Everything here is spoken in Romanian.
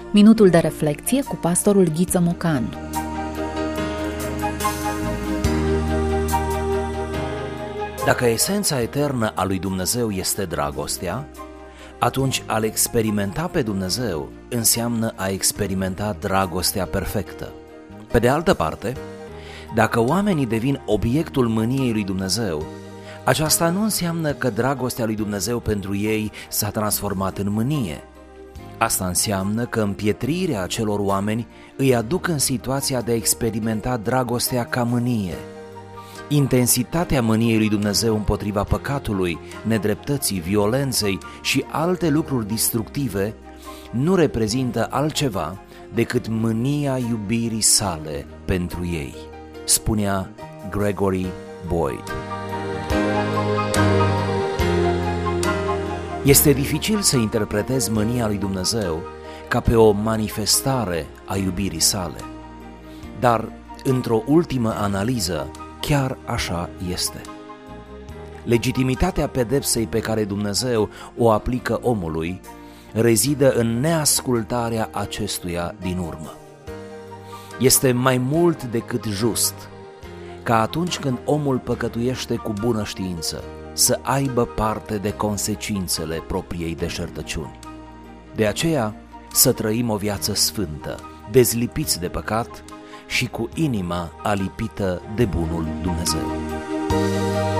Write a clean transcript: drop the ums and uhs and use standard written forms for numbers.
Minutul de reflecție cu pastorul Ghiță Mocan. Dacă esența eternă a lui Dumnezeu este dragostea, atunci a-L experimenta pe Dumnezeu înseamnă a experimenta dragostea perfectă. Pe de altă parte, dacă oamenii devin obiectul mâniei lui Dumnezeu, aceasta nu înseamnă că dragostea lui Dumnezeu pentru ei s-a transformat în mânie. Asta înseamnă că împietrirea acelor oameni îi aduc în situația de a experimenta dragostea ca mânie. Intensitatea mâniei lui Dumnezeu împotriva păcatului, nedreptății, violenței și alte lucruri destructive nu reprezintă altceva decât mânia iubirii sale pentru ei, spunea Gregory Boyd. Este dificil să interpretezi mânia lui Dumnezeu ca pe o manifestare a iubirii sale, dar într-o ultimă analiză, chiar așa este. Legitimitatea pedepsei pe care Dumnezeu o aplică omului rezidă în neascultarea acestuia din urmă. Este mai mult decât just ca atunci când omul păcătuiește cu bună știință să aibă parte de consecințele propriei deșertăciuni. De aceea să trăim o viață sfântă, dezlipiți de păcat și cu inima alipită de bunul Dumnezeu.